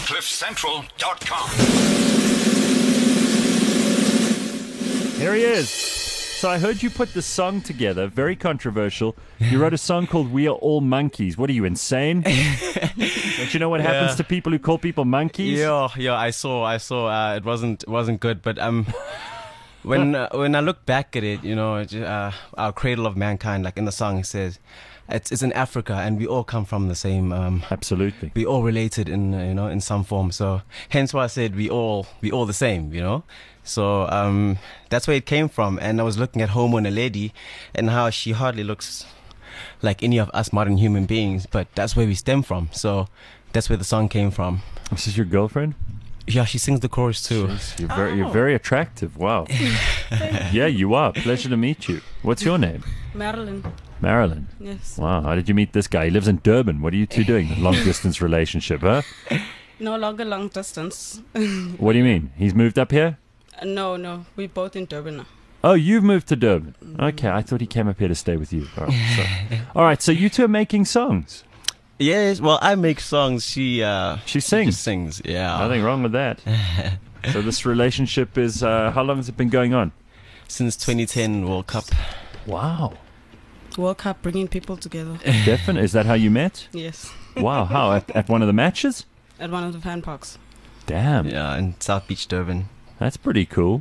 CliffCentral.com. Here he is. So I heard you put the song together, very controversial. You wrote a song called We Are All Monkeys. What are you, insane? Don't you know what happens to people who call people monkeys? Yeah, I saw. It wasn't good, but when I look back at it, our cradle of mankind, like in the song, it says, it's in Africa, and we all come from the same. Absolutely. We all related in some form. So hence why I said we all the same. So that's where it came from. And I was looking at Homo Naledi and how she hardly looks like any of us modern human beings, but that's where we stem from. So that's where the song came from. This is your girlfriend? Yeah, she sings the chorus too. Jeez, you're very attractive. Wow. Yeah, you are. Pleasure to meet you. What's your name? Marilyn. Marilyn. Yes. Wow. How did you meet this guy? He lives in Durban. What are you two doing? Long distance relationship, huh? No longer long distance. What do you mean? He's moved up here? No. We're both in Durban now. Oh, you've moved to Durban. Okay, I thought he came up here to stay with you. All right, so you two are making songs. Yes, well, I make songs. She sings. She just sings, yeah. Nothing wrong with that. So this relationship is, how long has it been going on? Since 2010 World Cup. Wow. World Cup bringing people together. Definitely. Is that how you met? Yes. Wow, how? At one of the matches? At one of the fan parks. Damn. Yeah, in South Beach, Durban. That's pretty cool.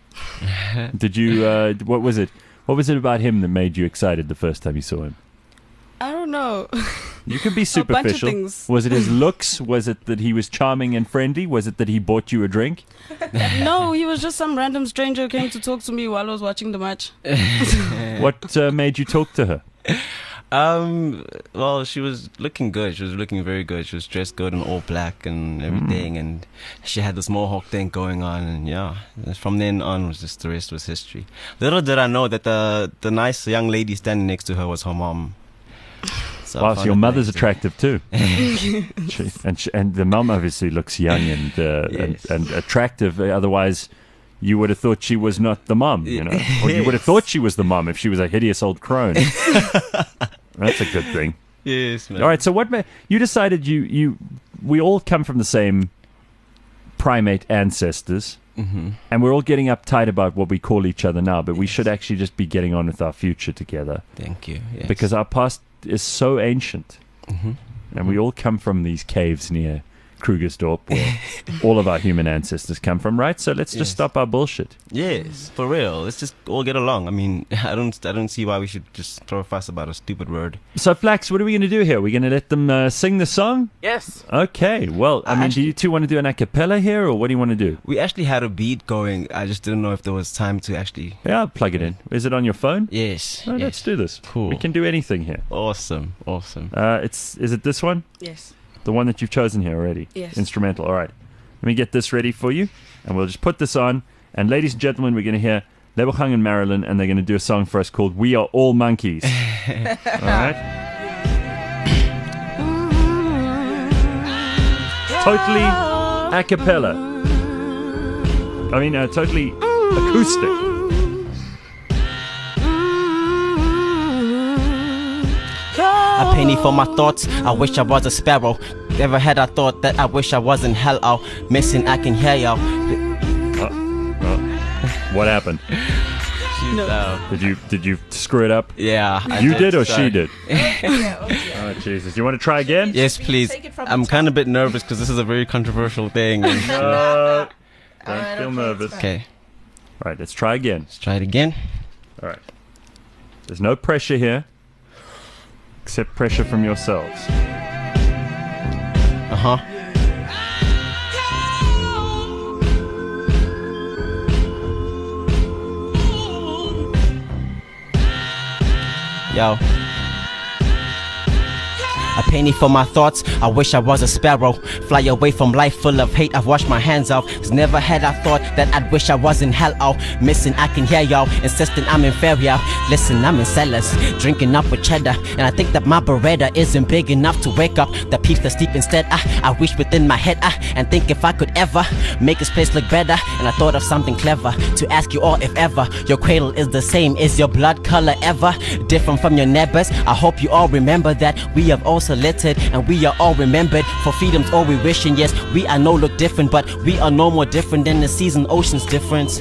Did you, what was it? What was it about him that made you excited the first time you saw him? I don't know. You can be superficial. A bunch of things. Was it his looks? Was it that he was charming and friendly? Was it that he bought you a drink? No, he was just some random stranger who came to talk to me while I was watching the match. What made you talk to her? Well, she was looking good. She was looking very good. She was dressed good in all black and everything, and she had this mohawk thing going on, and yeah, from then on was just the rest was history. Little did I know that the nice young lady standing next to her was her mom. So wow, so your mother's attractive too. and the mum obviously looks young and attractive. Otherwise, you would have thought she was not the mum, Or you would have thought she was the mum if she was a hideous old crone. That's a good thing. Yes, man. All right, so you decided we all come from the same primate ancestors, and we're all getting uptight about what we call each other now, but we should actually just be getting on with our future together. Thank you. Yes. Because our past is so ancient, and we all come from these caves near Krugersdorp, where all of our human ancestors come from, right? So let's just stop our bullshit. Yes, for real. Let's just all get along. I mean, I don't see why we should just throw a fuss about a stupid word. So Flax, what are we going to do here? We're going to let them sing the song? Yes. Okay. Well, I mean, do you two want to do an a cappella here, or what do you want to do? We actually had a beat going. I just didn't know if there was time to actually. Yeah, I'll plug it in. Is it on your phone? Yes. Oh, let's do this. Cool. We can do anything here. Awesome. Is it this one? Yes. The one that you've chosen here already? Yes. Instrumental. All right. Let me get this ready for you, and we'll just put this on. And ladies and gentlemen, we're going to hear Lebogang and Marilyn, and they're going to do a song for us called We Are All Monkeys. All right? Totally a cappella. I mean, totally acoustic. A penny for my thoughts, I wish I was a sparrow. Never had I thought that I wish I was in hell. Oh, missing, I can hear y'all. What happened? Did you screw it up? Yeah. You did or she did? Oh, Jesus. You want to try again? Yes, please. I'm kind of a bit nervous because this is a very controversial thing. Don't feel nervous. Okay. All right, let's try again. Let's try it again. All right. There's no pressure here, except pressure from yourselves. Yo. A penny for my thoughts, I wish I was a sparrow. Fly away from life full of hate, I've washed my hands off. Cause never had I thought that I'd wish I was in hell. Oh, missing, I can hear y'all insisting I'm inferior. Listen, I'm in cellars, drinking up with cheddar. And I think that my Beretta isn't big enough to wake up the peeps that sleep instead. I wish within my head, and think if I could ever make this place look better. And I thought of something clever to ask you all if ever your cradle is the same. Is your blood color ever different from your neighbors? I hope you all remember that we have all selected, and we are all remembered. For freedom's all we wishing. Yes, we are no look different, but we are no more different than the seas and oceans difference.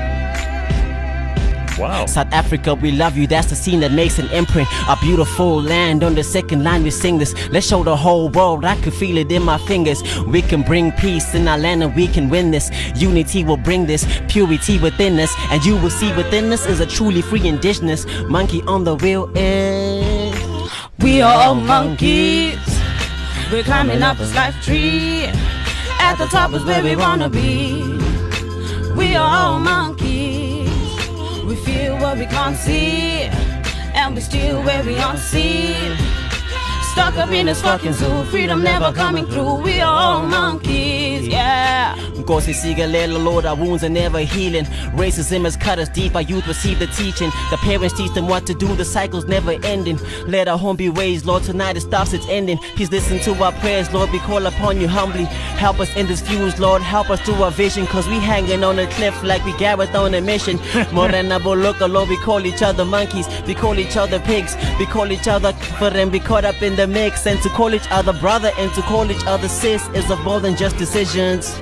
Wow. South Africa, we love you, that's the scene that makes an imprint. A beautiful land, on the second line we sing this. Let's show the whole world, I can feel it in my fingers. We can bring peace in our land and we can win this. Unity will bring this purity within us, and you will see within us is a truly free indigenous. Monkey on the wheel is... We are all monkeys. We're climbing up this life tree. At the top is where we wanna be. We are all monkeys. We feel what we can't see, and we still where we aren't seen. Stuck up in this fucking zoo, freedom never coming through. We are all monkeys, yeah. Nkosi sikelela, Lord, our wounds are never healing. Racism has cut us deep, our youth receive the teaching. The parents teach them what to do, the cycle's never ending. Let our home be raised, Lord, tonight it stops, it's ending. Please listen to our prayers, Lord, we call upon you humbly. Help us in this fuse, Lord, help us through our vision, cause we hanging on a cliff like we Gareth on a mission. Morena Boloka, Lord, we call each other monkeys, we call each other pigs, we call each other for them, we caught up in the mix. And to call each other brother and to call each other sis is of more than just decisions.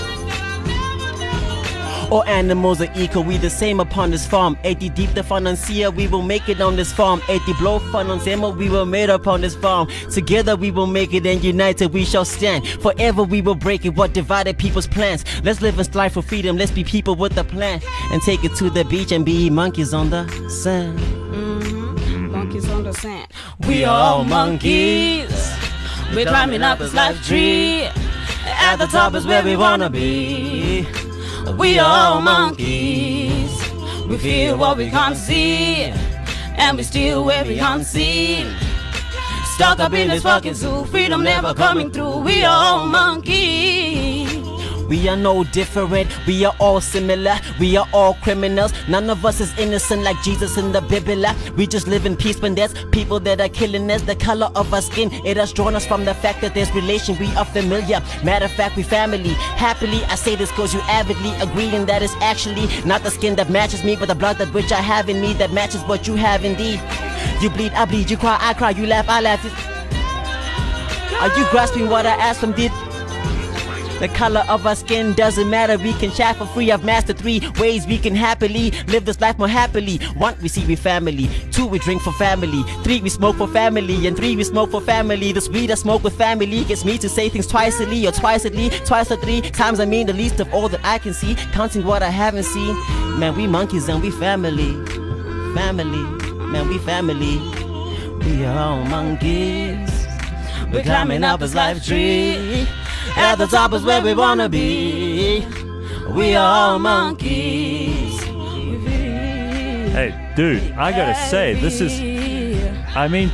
All animals are equal, we the same upon this farm. 80 deep the financier, we will make it on this farm. 80 blow fun on Zemo, we were made upon this farm. Together we will make it, and united we shall stand. Forever we will break it, what divided people's plans. Let's live and strive for freedom, let's be people with a plan. And take it to the beach and be monkeys on the sand. Monkeys on the sand. We are all monkeys. We're climbing up this life tree. At the top is where we wanna be. We are all monkeys. We feel what we can't see, and we still where we aren't seen. Stuck up in this fucking zoo, freedom never coming through. We are all monkeys. We are no different, we are all similar, we are all criminals. None of us is innocent like Jesus in the Bible. We just live in peace when there's people that are killing us. The color of our skin, it has drawn us from the fact that there's relation, we are familiar. Matter of fact, we family. Happily, I say this cause you avidly agreeing that it's actually not the skin that matches me, but the blood that which I have in me that matches what you have indeed. You bleed, I bleed, you cry, I cry, you laugh, I laugh. Are you grasping what I ask from deep? The color of our skin doesn't matter, we can chat for free. I've mastered 3 ways we can happily live this life more happily. 1, we see we family. 2, we drink for family. 3, we smoke for family. And 3, we smoke for family. This weed I smoke with family gets me to say things twicely or twice-ly, twice or 3 times. I mean the least of all that I can see, counting what I haven't seen. Man, we monkeys and we family. Family, man, we family. We are all monkeys. We're climbing up this life tree. At the top is where we wanna be. We are all monkeys. Hey, dude, I gotta say, this is... I mean,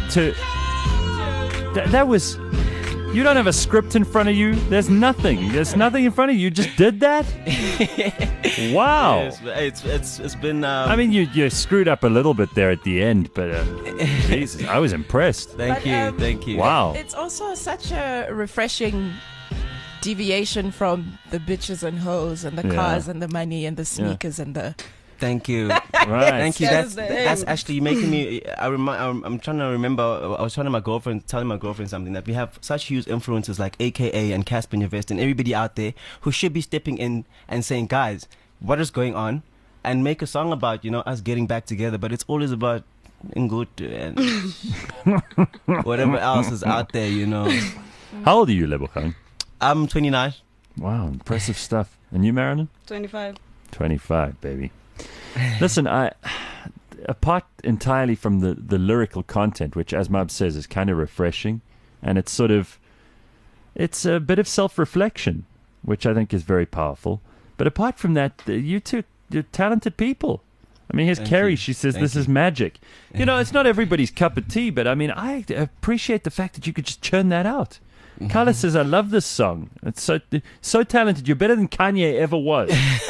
that was... You don't have a script in front of you. There's nothing. There's nothing in front of you. You just did that? Wow. It's been... I mean, you screwed up a little bit there at the end, but Jesus, I was impressed. Thank you. Wow. It's also such a refreshing deviation from the bitches and hoes and the cars and the money and the sneakers and the... Thank you. Right. Thank you. That's actually making me... I'm trying to remember... I was telling my girlfriend something, that we have such huge influences like AKA and Casper Nyovest and everybody out there who should be stepping in and saying, guys, what is going on? And make a song about, us getting back together. But it's always about Ngutu and whatever else is out there, How old are you, Lebogang? I'm 29. Wow, impressive stuff. And you, Marilyn? 25. 25, baby. Listen, apart entirely from the lyrical content, which, as Mab says, is kind of refreshing, and it's a bit of self-reflection, which I think is very powerful. But apart from that, you're talented people. I mean, here's Carrie. She says this is magic. It's not everybody's cup of tea, but I mean, I appreciate the fact that you could just churn that out. Carla says, I love this song. It's so talented. You're better than Kanye ever was.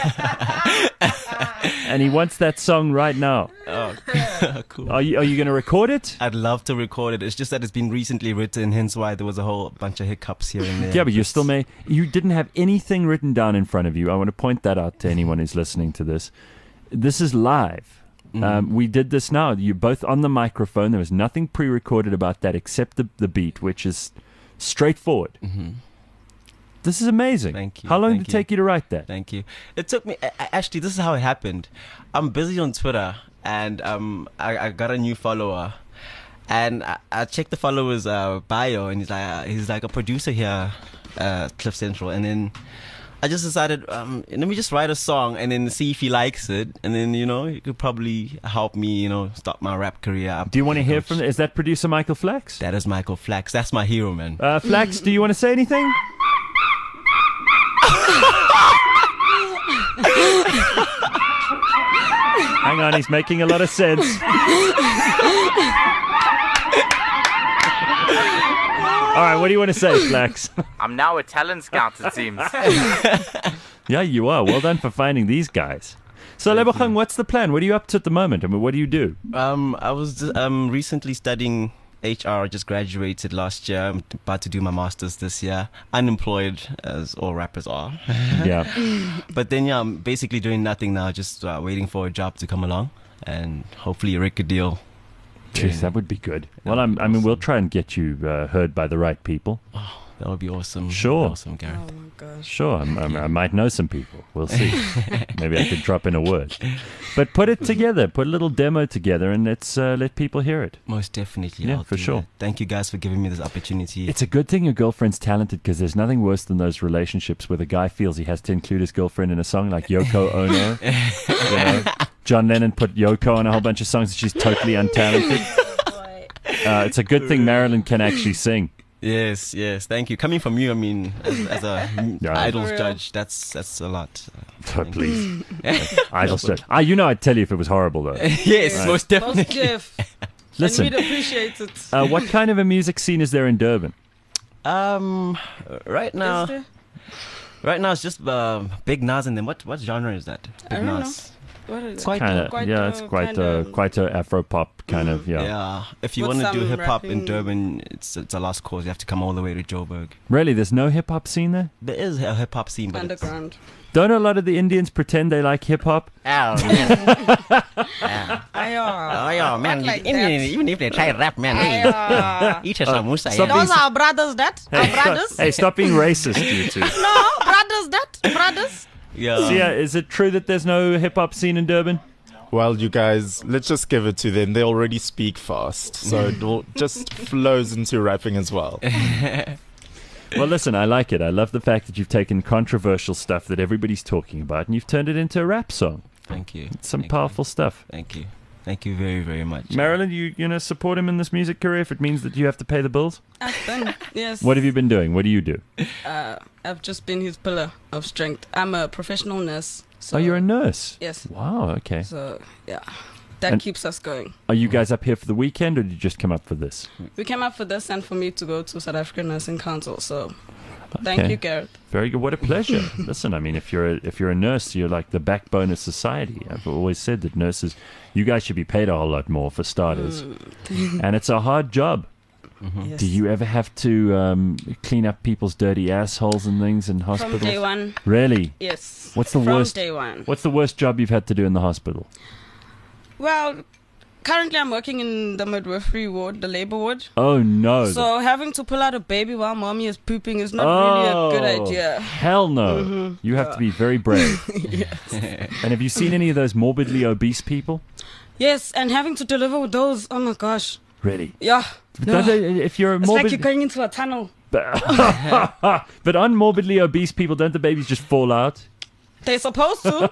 And he wants that song right now. Oh, cool. Are you going to record it? I'd love to record it. It's just that it's been recently written, hence why there was a whole bunch of hiccups here and there. Yeah, but you didn't have anything written down in front of you. I want to point that out to anyone who's listening to this. This is live. We did this now. You're both on the microphone. There was nothing pre-recorded about that except the beat, which is straightforward. This is amazing. Thank you. How long Thank did it you. take you to write that? Thank you. It took me. Actually, this is how it happened. I'm busy on Twitter, and I got a new follower, and I checked the follower's bio, and he's like a producer here, Cliff Central, and then I just decided, let me just write a song and then see if he likes it, and then it could probably help me, start my rap career up. Do you want to hear from? Is that producer Michael Flax? That is Michael Flax. That's my hero, man. Flax, do you want to say anything? Hang on, he's making a lot of sense. All right, what do you want to say, Flax? I'm now a talent scout, it seems. Yeah, you are. Well done for finding these guys. So, Lebogang, what's the plan? What are you up to at the moment? I mean, what do you do? I was recently studying HR. I just graduated last year. I'm about to do my master's this year. Unemployed, as all rappers are. Yeah. But then, I'm basically doing nothing now, just waiting for a job to come along and hopefully a record deal. Jeez, that would be good. Well, I mean, we'll try and get you heard by the right people. Oh, that would be awesome. Sure. Awesome, Gareth. Oh my gosh. Sure, I might know some people. We'll see. Maybe I could drop in a word. But put it together. Put a little demo together and let's let people hear it. Most definitely. Yeah, I'll for do sure. that. Thank you guys for giving me this opportunity. It's a good thing your girlfriend's talented because there's nothing worse than those relationships where the guy feels he has to include his girlfriend in a song like Yoko Ono. John Lennon put Yoko on a whole bunch of songs and she's totally untalented. It's a good thing Marilyn can actually sing. Yes. Thank you. Coming from you, I mean, as a Yeah. idols judge, that's a lot. Oh, please. Idols judge. I'd tell you if it was horrible, though. Yes, Right. most definitely. Most Jeff. Listen, And we'd appreciate it. what kind of a music scene is there in Durban? Right now, Is there? it's just Big Nas, and then what genre is that? I Big don't Nas. What is it? Quite Kind of, quite, yeah, it's quite a Afro pop kind of, yeah. Yeah. If you With want to do some hip hop in rapping. Durban, it's a lost cause. You have to come all the way to Joburg. Really, there's no hip hop scene there? There is a hip hop scene, but it's Underground. Don't a lot of the Indians pretend they like hip hop? Oh man. Ayo. man. like Even if they try rap, man, Ayo. eat a samosa. stop yeah. being Those are brothers that? Our brothers? Hey, stop being racist, you two. No, brothers that? Brothers? Yeah. Sia, is it true that there's no hip hop scene in Durban? Well, you guys, let's just give it to them. They already speak fast, so it will just flows into rapping as well. Well, listen, I like it. I love the fact that you've taken controversial stuff that everybody's talking about and you've turned it into a rap song. Thank you. It's some Thank powerful stuff. You. Thank you. Thank you very, very much. Marilyn, you support him in this music career if it means that you have to pay the bills? I've done. Yes. What have you been doing? What do you do? I've just been his pillar of strength. I'm a professional nurse. So, Oh, you're a nurse? Yes. Wow, okay. So, yeah. That And- keeps us going. Are you guys up here for the weekend or did you just come up for this? We came up for this and for me to go to South African Nursing Council. So, thank Okay. you, Gareth. Very good. What a pleasure. Listen, I mean, if you're a nurse, you're like the backbone of society. I've always said that nurses, you guys should be paid a whole lot more for starters. And it's a hard job. Yes. Do you ever have to clean up people's dirty assholes and things in From hospitals? day one, Really? yes. What's the From worst? day one. What's the worst job you've had to do in the hospital? Well, currently I'm working in the midwifery ward, the labor ward. Oh no! So having to pull out a baby while mommy is pooping is not really a good idea. Hell no! You have to be very brave. And have you seen any of those morbidly obese people? Yes, and having to deliver with those, oh my gosh. Really? Yeah. Don't they- if you're It's like you're morbid, going into a tunnel. but on morbidly obese people, don't the babies just fall out? They're supposed to.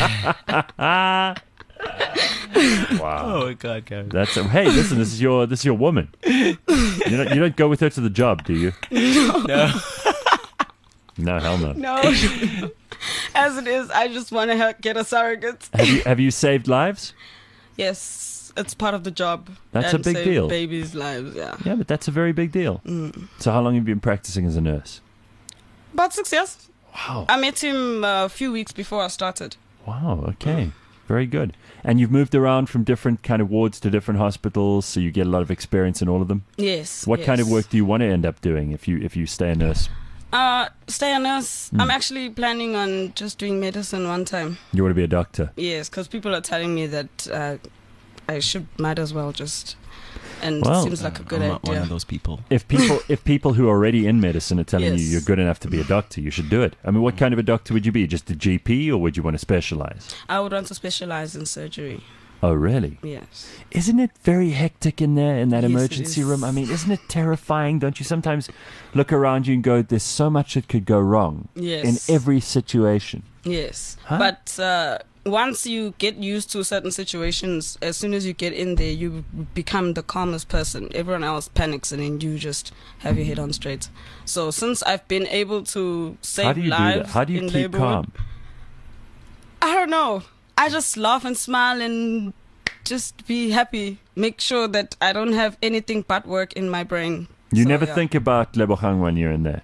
Wow. Oh my God, Gareth. That's hey, listen, this is your woman. You don't go with her to the job, do you? No. No, hell no. No. As it is, I just want to get a surrogate. Have you saved lives? Yes, it's part of the job. That's a And big save deal. Babies' lives, yeah. Yeah, but that's a very big deal. So how long have you been practicing as a nurse? About 6 years. Wow. I met him a few weeks before I started. Wow, okay. Very good. And you've moved around from different kind of wards to different hospitals, so you get a lot of experience in all of them. Yes. What kind of yes. work do you want to end up doing if you stay a nurse? Stay a nurse. I'm actually planning on just doing medicine one time. You want to be a doctor? Yes, because people are telling me that I might as well just. And Well, it seems like a good I'm not one idea. of those people. If people who are already in medicine are telling you Yes. you're good enough to be a doctor, you should do it. I mean, what kind of a doctor would you be? Just a GP, or would you want to specialize? I would want to specialize in surgery. Oh, really? Yes. Isn't it very hectic in there, in that Yes, it emergency is. room? I mean, isn't it terrifying? Don't you sometimes look around you and go, there's so much that could go wrong Yes. in every situation? Yes. Huh? But once you get used to certain situations, as soon as you get in there, you become the calmest person. Everyone else panics, and then you just have your head on straight. So since I've been able to save How do you do lives that? How do you in keep labor calm? I don't know. I just laugh and smile and just be happy. Make sure that I don't have anything but work in my brain. You So, never yeah. think about Lebogang when you're in there.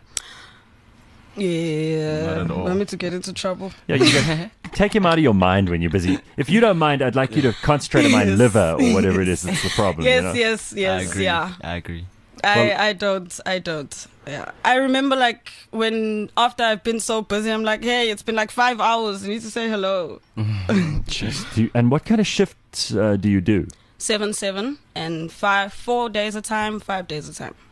Yeah. Not at all. Want me to get into trouble? Yeah, you go, take him out of your mind when you're busy. If you don't mind, I'd like you to concentrate on my Yes. liver or whatever it is that's the problem. Yes, you know? yes, yes. I agree. Yeah. I agree. I don't. Yeah. I remember like when after I've been so busy, I'm like, hey, it's been like 5 hours. You need to say hello. And what kind of shifts do you do? 7/7 and 4 days a time, 5 days a time.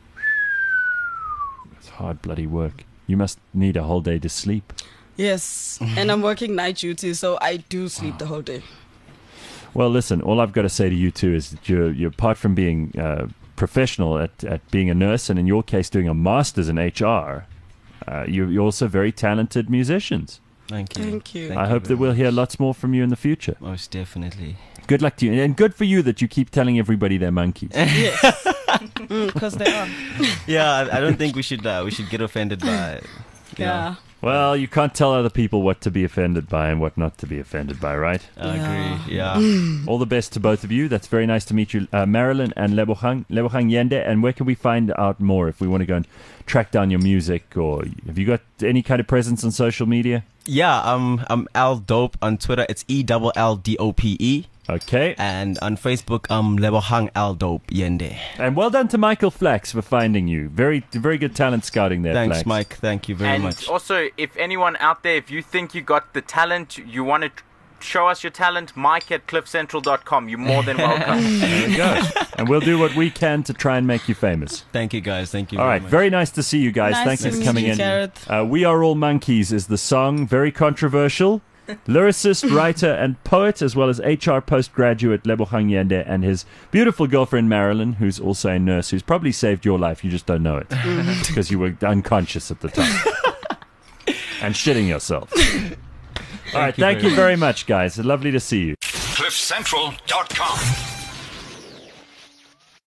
It's hard bloody work. You must need a whole day to sleep. Yes. And I'm working night duty, so I do sleep the whole day. Well, listen, all I've got to say to you two is that you're apart from being professional at being a nurse, and in your case doing a master's in HR, you're also very talented musicians. Thank you. Thank you. I hope that we'll hear lots more from you in the future. Most definitely. Good luck to you, and good for you that you keep telling everybody they're monkeys. Yes. Because they are. Yeah, I don't think we should get offended by it. you know. Yeah. Well, you can't tell other people what to be offended by and what not to be offended by, right? I Yeah. agree. Yeah. All the best to both of you. That's very nice to meet you, Marilyn and Lebogang Yende. And where can we find out more if we want to go and track down your music? Or have you got any kind of presence on social media? Yeah, I'm Al Dope on Twitter. It's ELLDOPE. Okay. And on Facebook, Lebogang Al Dope Yende. And well done to Michael Flax for finding you. Very, very good talent scouting there, Thanks, Flax. Mike. Thank you very And much. also, if anyone out there, if you think you got the talent, you want to show us your talent, mike@cliffcentral.com. You're more than welcome. There we go. And we'll do what we can to try and make you famous. Thank you, guys. Thank you All very right. much. Very nice to see you guys. Nice Thanks to for meet coming you, in. Gareth. We Are All Monkeys is the song. Very controversial. Lyricist, writer, and poet, as well as HR postgraduate Lebogang Yende and his beautiful girlfriend Marilyn, who's also a nurse, who's probably saved your life. You just don't know it because you were unconscious at the time and shitting yourself. All right, thank you very much, guys. Lovely to see you. CliffCentral.com.